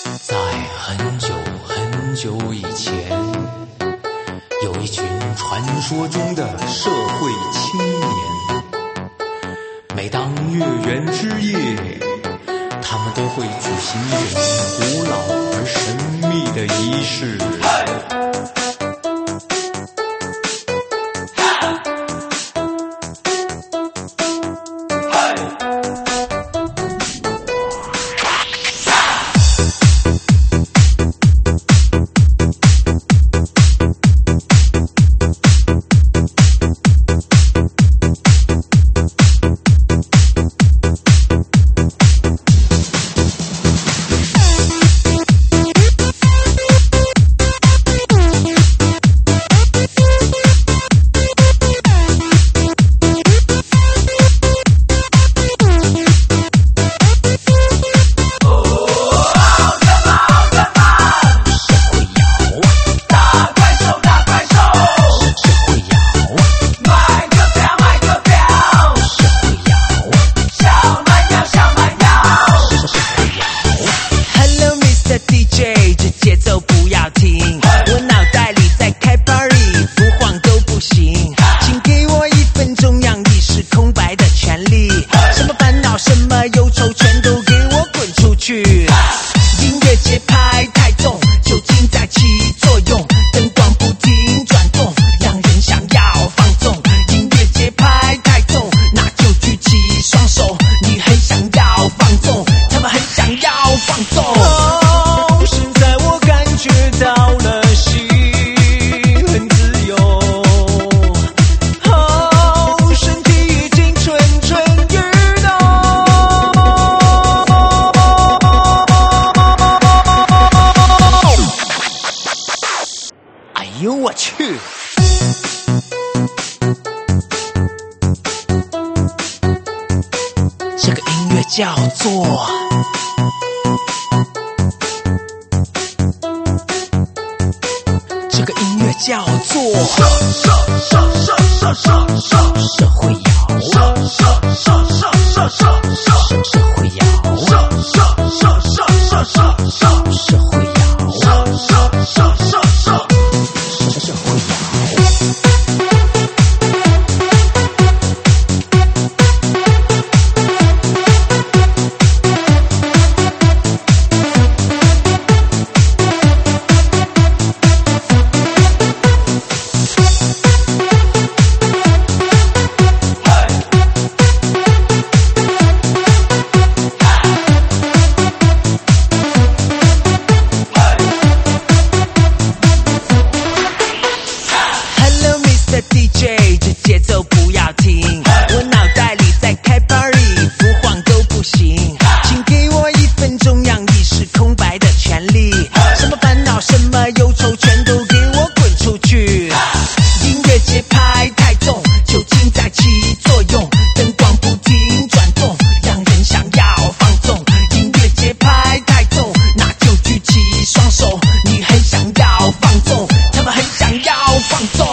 在很久很久以前，有一群传说中的社会青年。每当月圆之夜，他们都会举行一种古老而神秘的仪式。 音乐节拍太重，酒精在起作用，灯光不停转动，让人想要放纵。音乐节拍太重，那就举起双手，你很想要放纵，他们很想要放纵。哦，现在我感觉到了心很自由，哦，身体已经蠢蠢欲动。哎呦我去！这个音乐叫做社会摇，社会摇，社会摇。DJ， 这节奏不要停，我脑袋里在开 party， 不晃都不行，请给我1分钟让意识空白的权利，什么烦恼什么忧愁全都给我滚出去。音乐节拍太重，酒精在起作用，灯光不停转动，让人想要放纵。音乐节拍太重，那就举起双手，你很想要放纵，他们很想要放纵。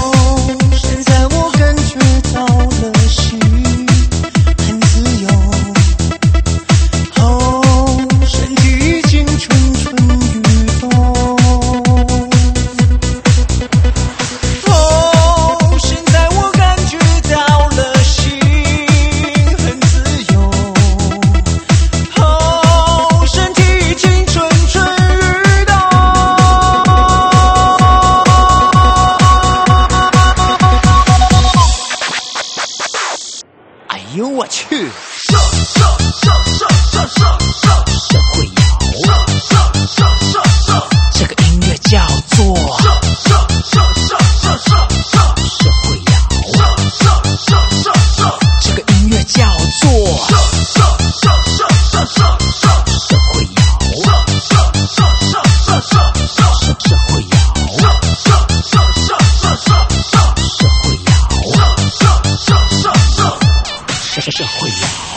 哎呦我去！社会摇，这个音乐叫做社会摇，这个音乐叫做社会摇，社会摇，社会摇。社会摇。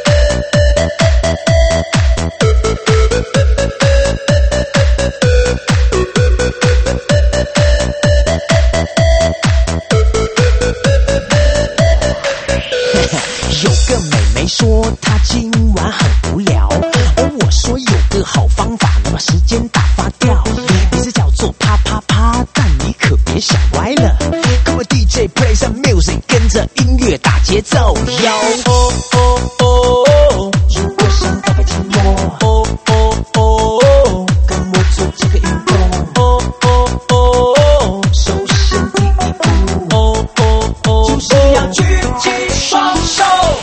有个美眉说她今晚很无聊，而我说有个好方法能把时间打发掉，名字叫做啪啪啪，但你可别想歪了。各位 DJ play some music， 跟着音乐打节奏。哟哦哦哦，如果想打败寂寞，哦哦哦，跟我做这个运动。哦哦哦，首先第一步，哦哦哦，就是要举起双手。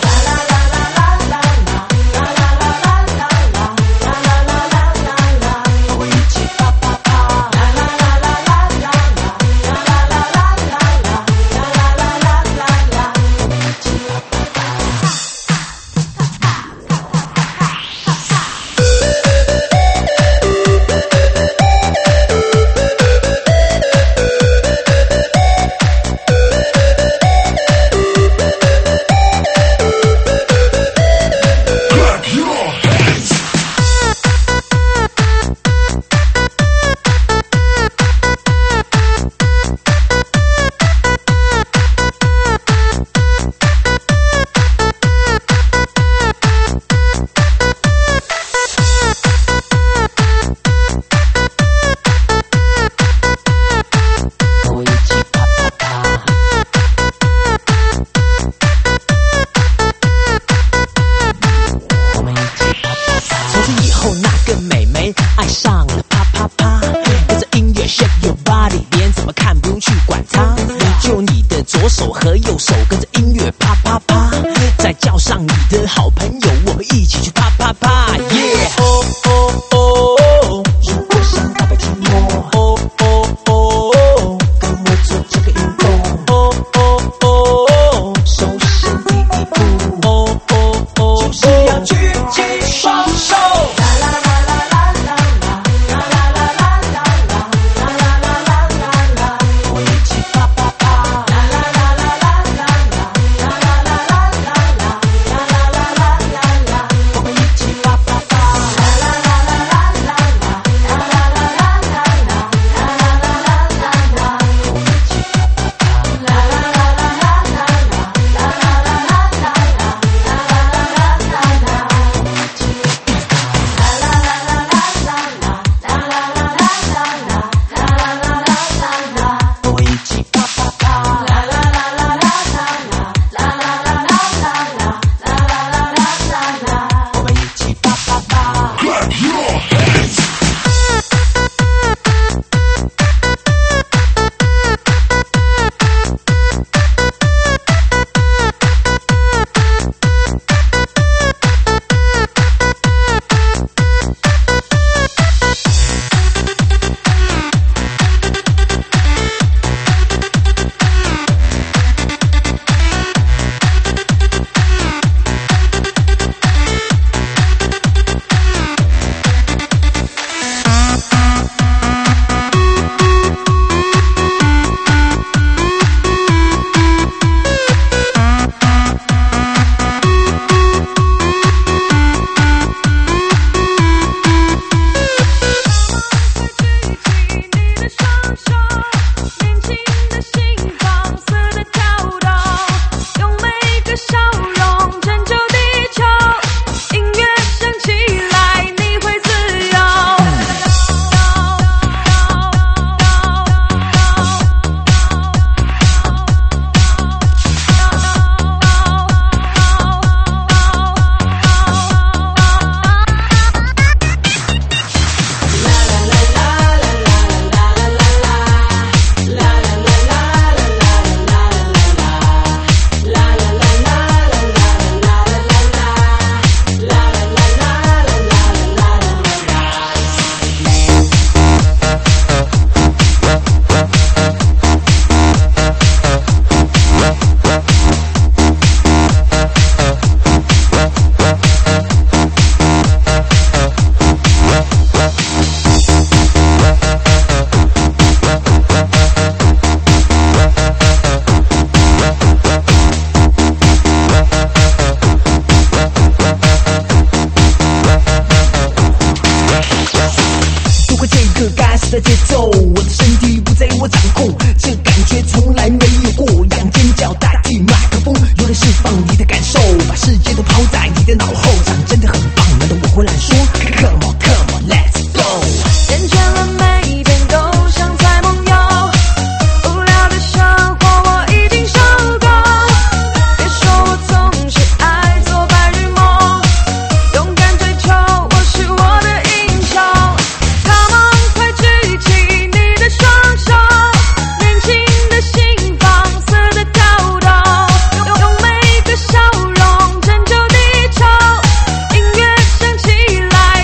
爱上了啪啪啪，跟着音乐 shake your body， 脸怎么看不用去管它，就你的左手和右手跟着音乐啪啪啪，再叫上你的好朋友，我们一起去啪啪啪 ，yeah！ 哦哦哦，如果想打败寂寞，哦哦哦，跟我做这个运动，哦哦哦，首先第一步，哦哦哦，就是要举起双手。 的节奏，我的身体不在我掌控，这感觉从来没有过。仰尖叫代替麦克风，用来释放你的感受，把世界都抛在你的脑后，这样真的很棒。难道我会乱说 ？Come on, come on, let's go。 厌倦了每一天都像在梦游，无聊的生活我已经受够。别说我总是爱做白日梦，勇敢追求我是我的英雄。Come on， 快举起你的双手，年轻的心放肆的跳动，用每个笑容拯救地球。音乐响起来，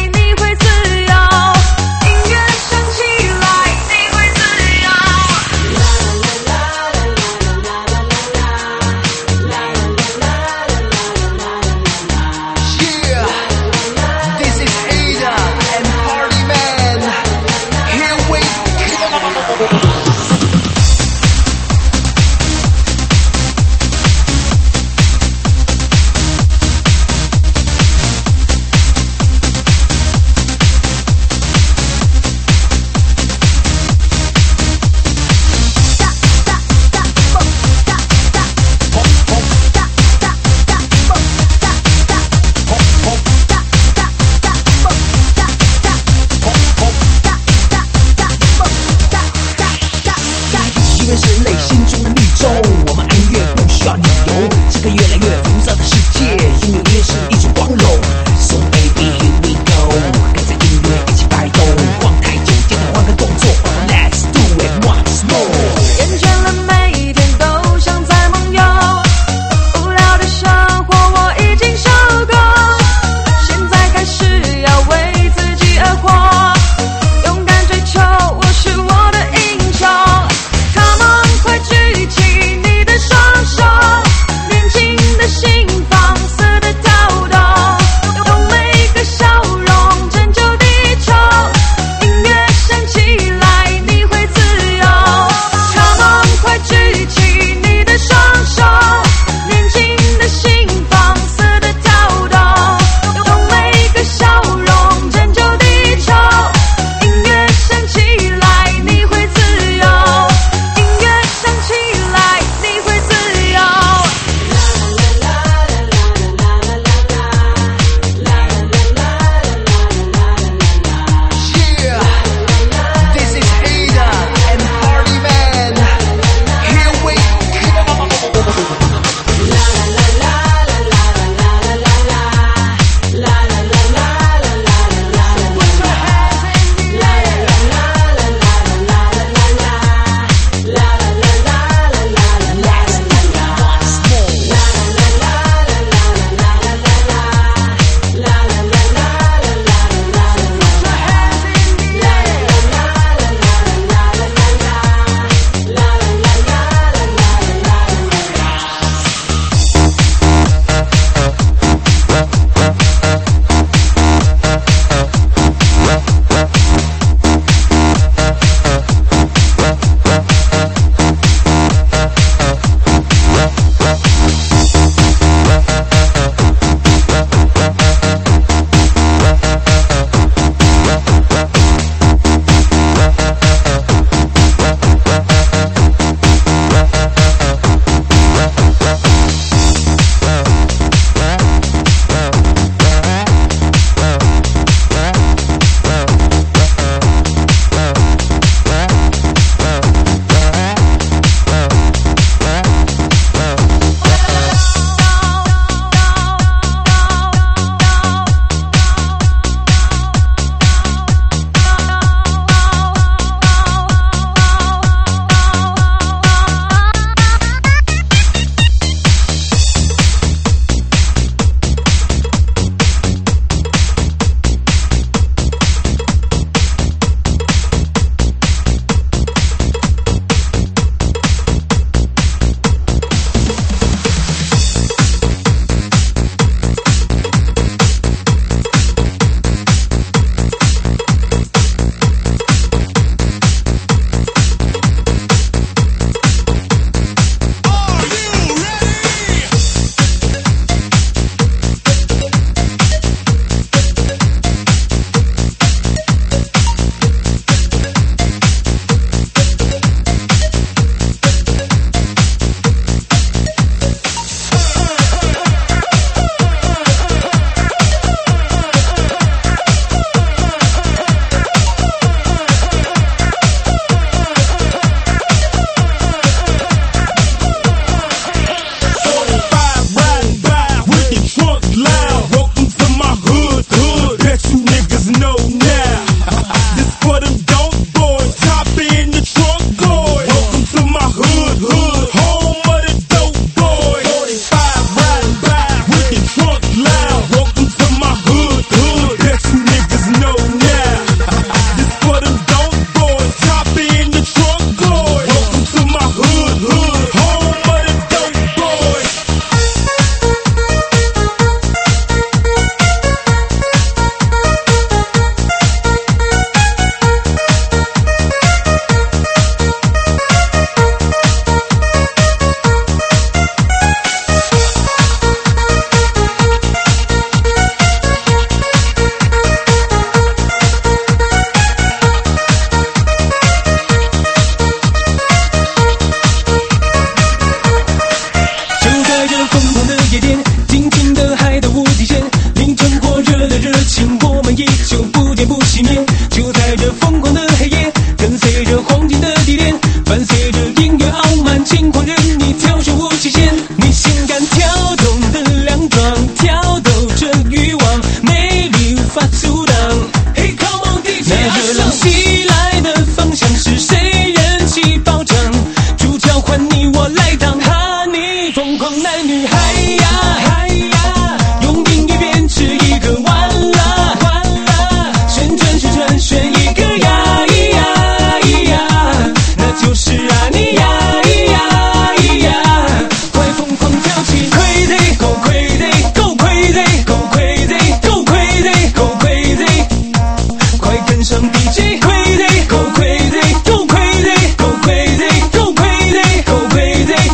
依旧不见不熄灭。就在这疯狂的黑夜，跟随着黄金的地点，伴随着音乐傲慢轻狂，任你挑选无极限。你性感跳动的两装，挑逗着欲望，美丽无法阻挡。Hey come on DJ， 那热浪袭来的方向是谁人气暴涨？主角换你我来当，哈你疯狂男女孩呀孩呀，用音乐编织一个完了完了，旋转旋转旋一个呀咿呀咿呀，那就是啊你呀咿呀咿呀，快疯狂跳起 crazy go crazy go crazy go crazy go crazy go crazy， 快跟上 DJ crazy go crazy go crazy go crazy go crazy go crazy。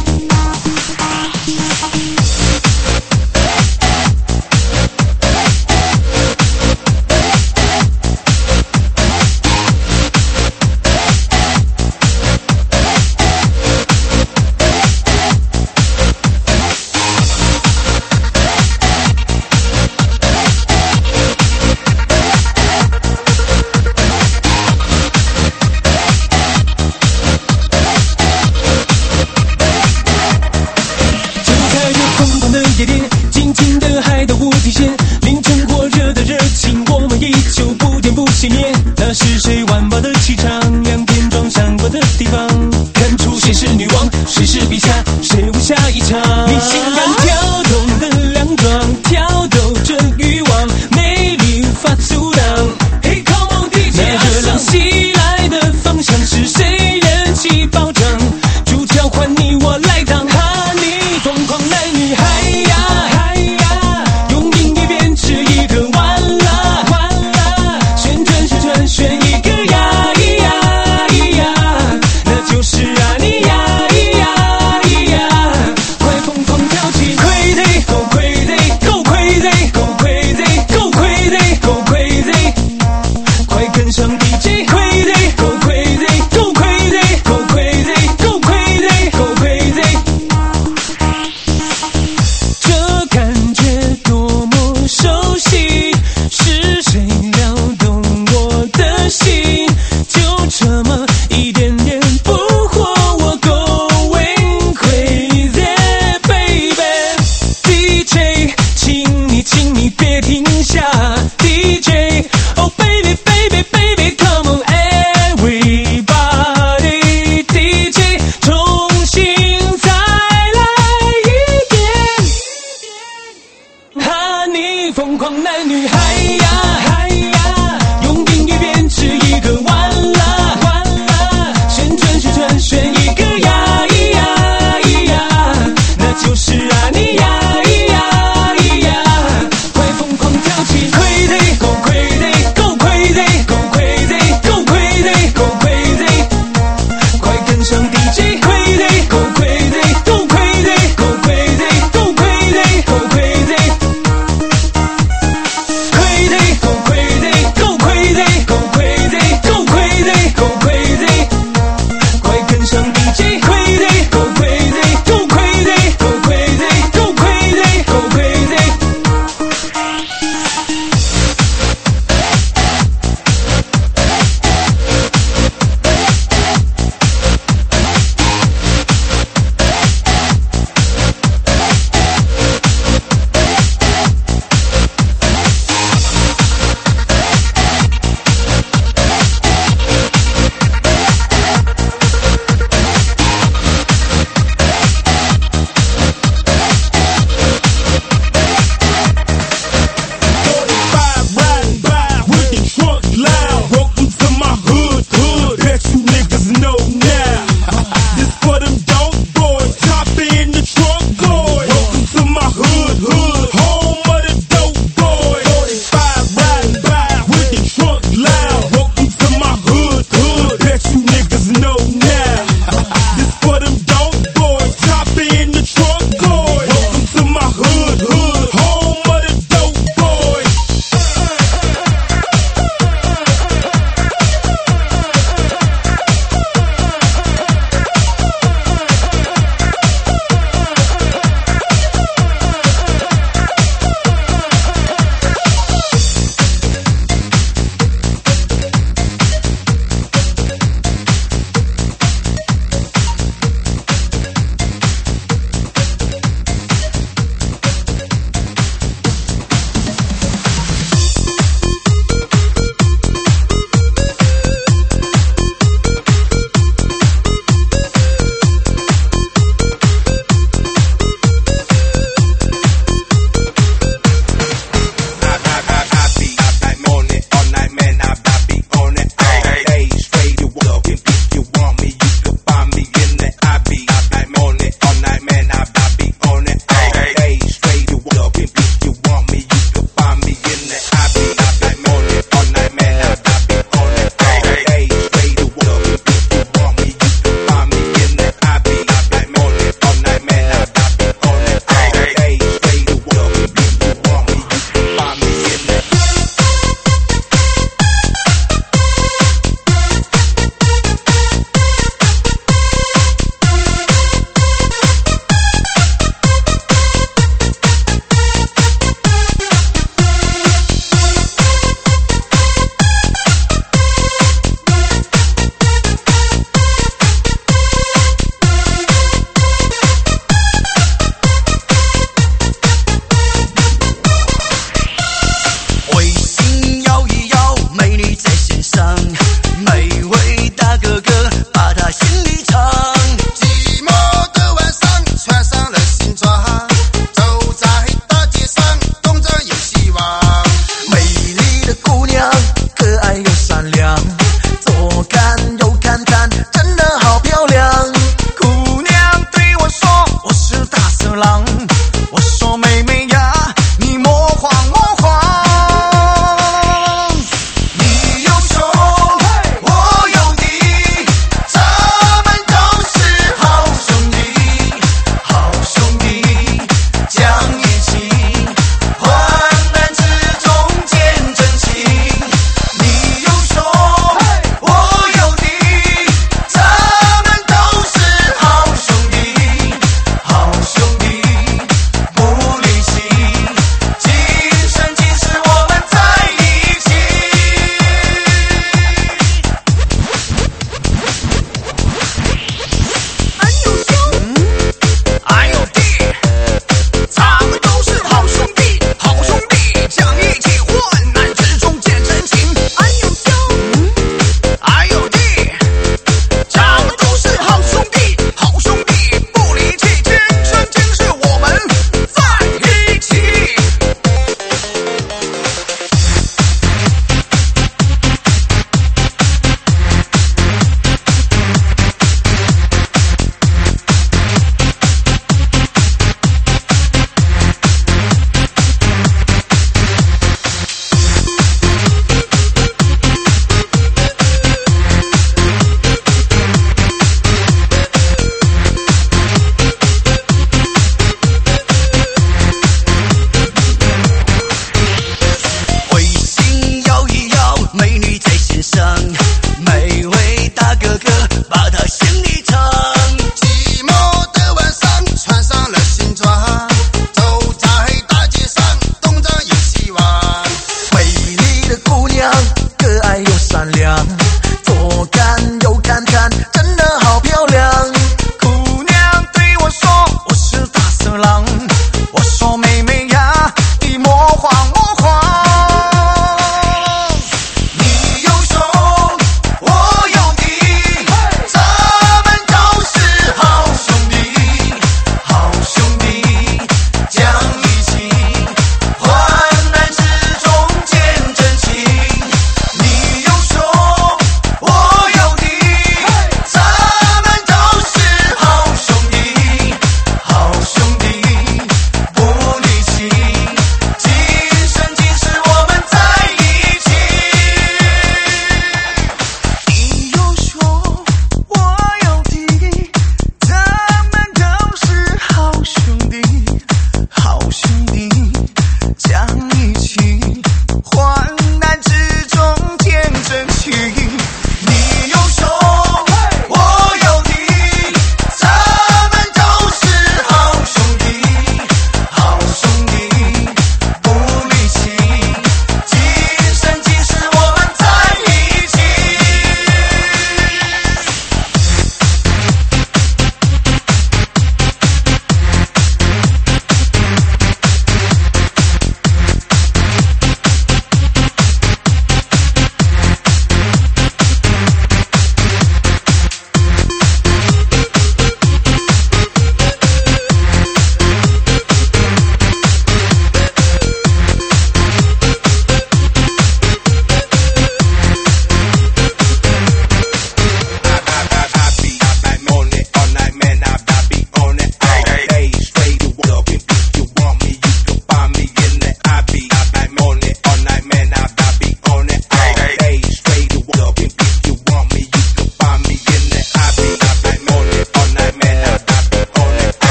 夜店，尽情的嗨到无底线，凌晨火热的热情，我们依旧不点不熄灭。那是谁玩爆的气场，两片装相关的地方，看出谁是女王，谁是陛下，谁无下一场。你性感跳动的两装，挑逗着欲望，美丽无法阻挡。Hey come on DJ， 那热浪袭来的方向是谁人气暴涨？主角换你我来当，哈你疯狂男女孩。选一个呀咿呀咿呀，那就是啊你呀咿呀咿呀，快疯狂跳起 crazy go crazy go crazy go crazy go crazy go crazy， 快跟上 DJ crazy go crazy go crazy go crazy go crazy go crazy， 这感觉多么熟悉，是谁撩动我的心，就这么一点点俘获我 going crazy baby。 DJ 请你别停下， DJ oh baby baby baby come on everybody， DJ 重新再来一遍，哈你疯狂男女孩呀孩呀，用音乐编织一个完了完了，旋转旋转旋一个呀咿呀咿呀，那就是啊你呀咿呀咿呀，快疯狂跳起 crazy go crazy go crazy go crazy go crazy go crazy， 快跟上 DJ crazy go crazy go crazy go crazy go crazy go crazy crazy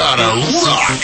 gotta rock.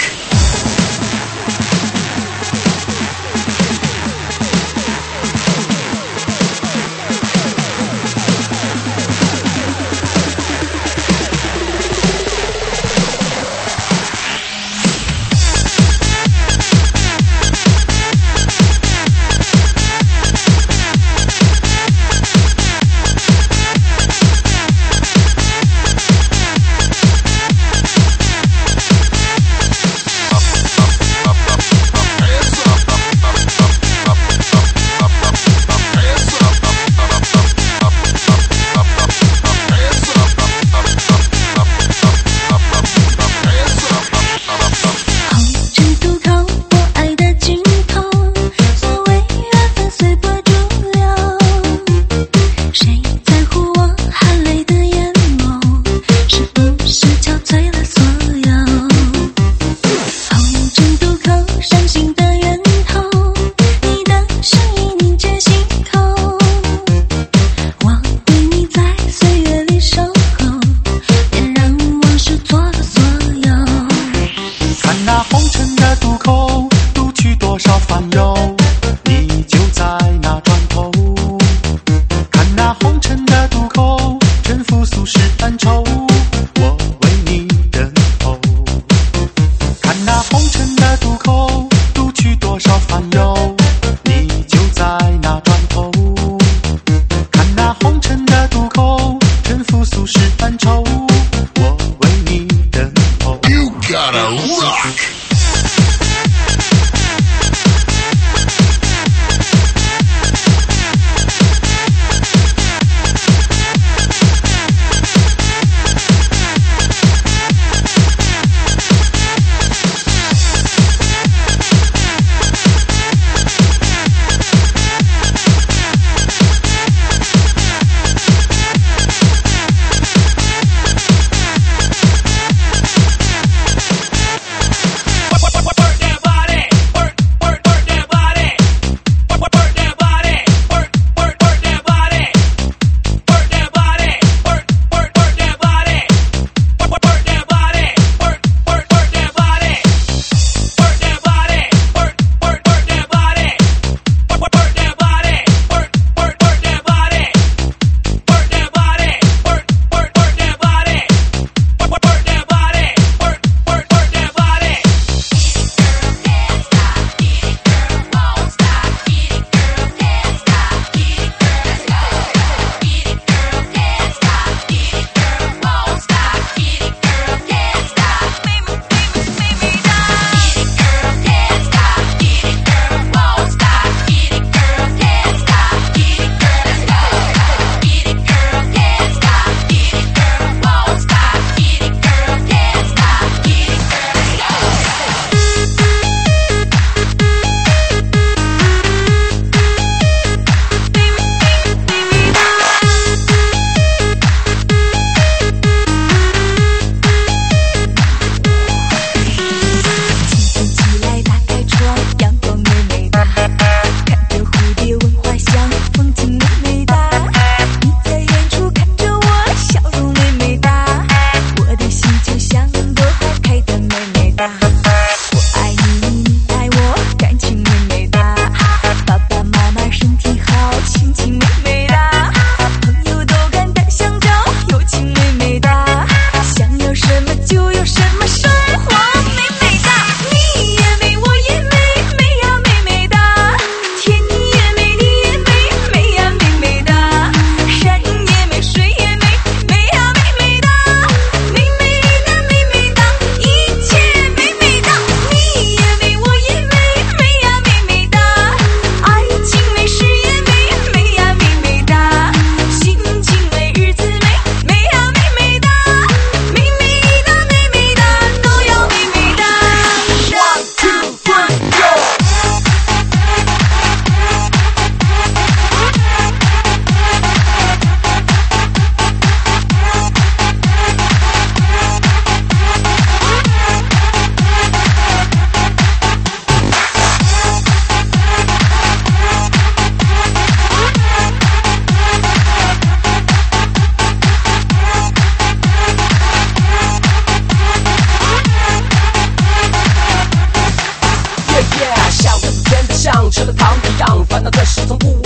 「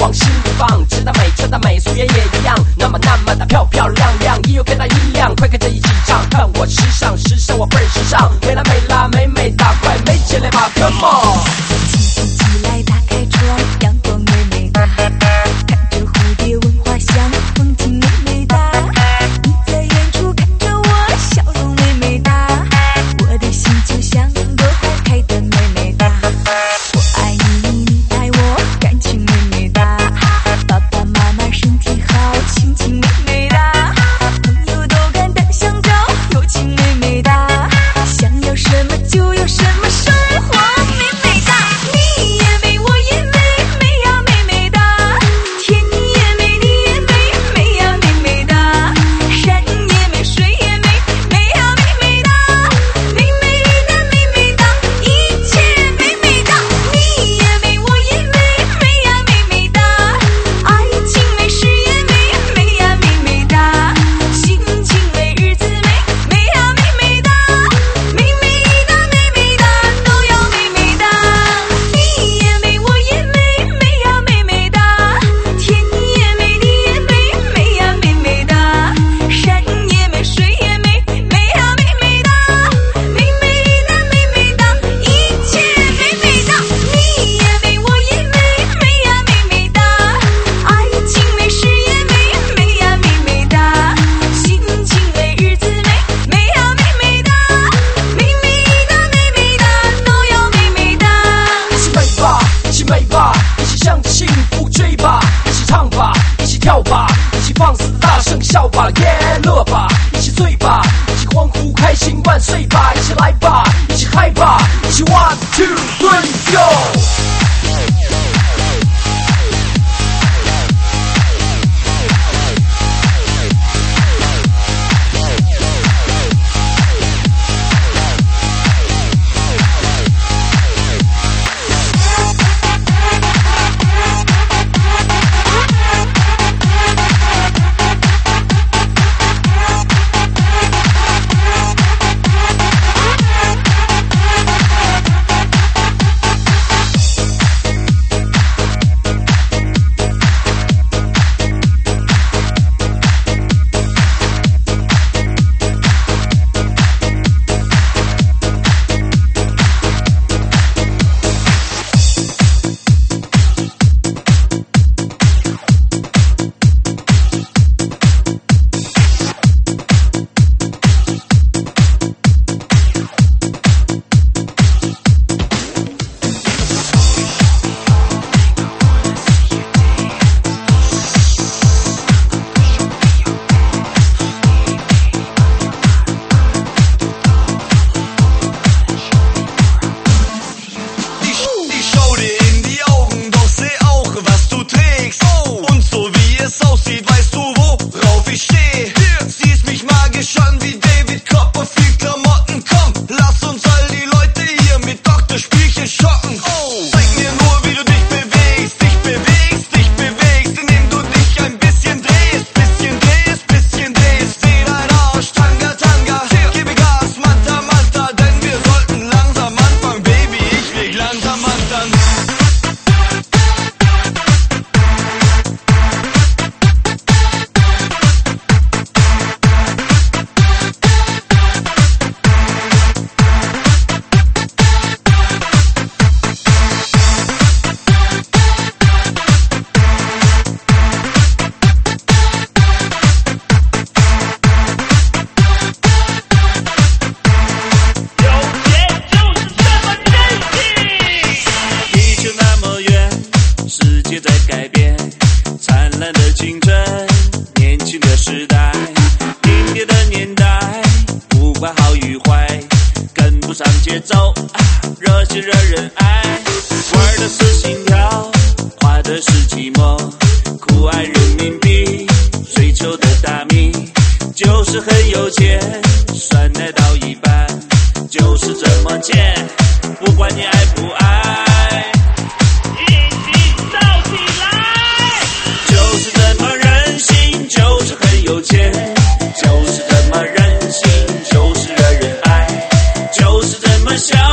往心里放，吃得美，穿得美，素颜也一样，那么的漂漂亮亮，音乐跟她一样，快跟着一起唱，看我时尚，时尚我倍儿时尚，美啦美啦美美哒，快美起来吧 ，Come on！ 起来，打开窗，阳光美美哒，看着蝴蝶闻花香，风景美美哒。你在远处看着我，笑容美美哒，我的心就像朵花开得美美哒。我爱你，你爱我，感情美美哒。爸爸妈妈身体好，心情美美哒。朋友都敢胆相交，友情美美哒。想要什么就有什么，生活美美哒。你也美，我也美，美呀美美哒。天也美，地也美，美呀美美哒。山也美，水也美，美呀美美哒。美美的美美哒，一切美美哒。你也美，我也美，美呀美美哒。爱情美，事业美，美呀美美哒。心情美，日子美，美呀美美哒。美美的美美哒，都要美美哒。你也美，我也美，美呀美美哒。天也美，地也美，美呀美美哒。山也美，水也美，美呀美美哒。美美的美美哒，一切美美哒。你也美，我也美，美呀美美哒。爱情美，事业美，美呀美美哒。心情美，日子美，美呀美美哒。美美的美美哒，都要美美哒。 一起美吧，一起美吧，一起向着幸福追吧，一起唱吧，一起跳吧，一起放肆的大声笑吧，耶乐吧，一起醉吧，一起欢呼开心万岁吧，一起来吧，一起嗨吧，一起 one two three go。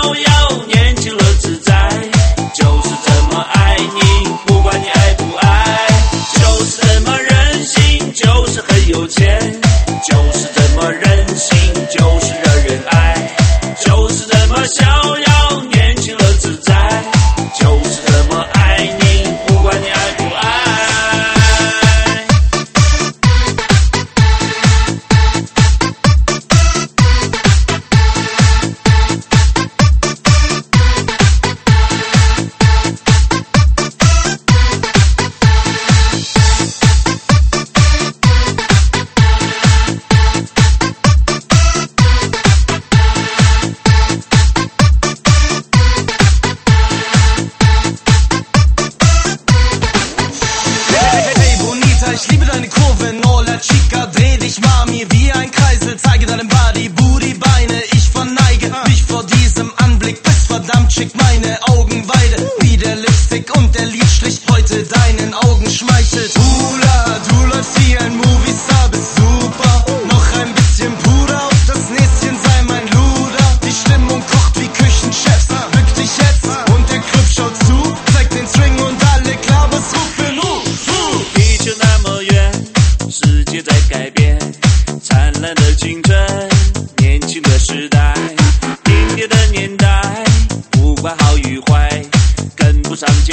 逍遥，年轻了自在，就是这么爱你，不管你爱不爱。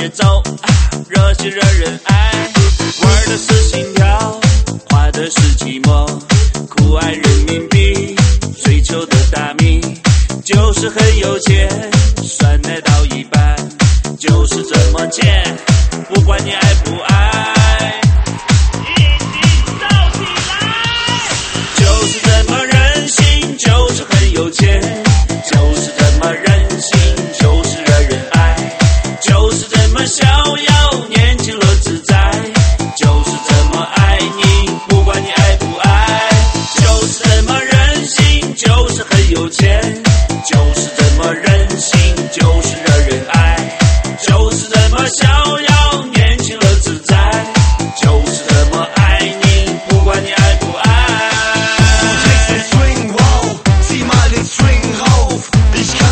节奏，热血惹人爱，玩的是心跳，花的是寂寞，酷爱人民币，追求的大米，就是很有钱，酸奶到一半，就是这么贱，不管你爱不爱，一起造起来，就是这么任性，就是很有钱，就是这么任性，就是惹人爱，就是这么逍遥，年轻了自在，就是这么爱你，不管你爱不爱，就是这么任性，就是很有钱，就是这么任性，就是惹人爱，就是这么逍遥，年轻了自在，就是这么爱你，不管你爱不爱。 Swing, wow, zieh mal den Swing rauf. Ich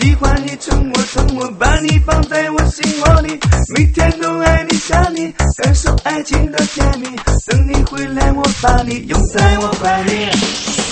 喜欢你宠我，把你放在我心窝里，每天都爱你想你，感受爱情的甜蜜，等你回来我把你拥在我怀里。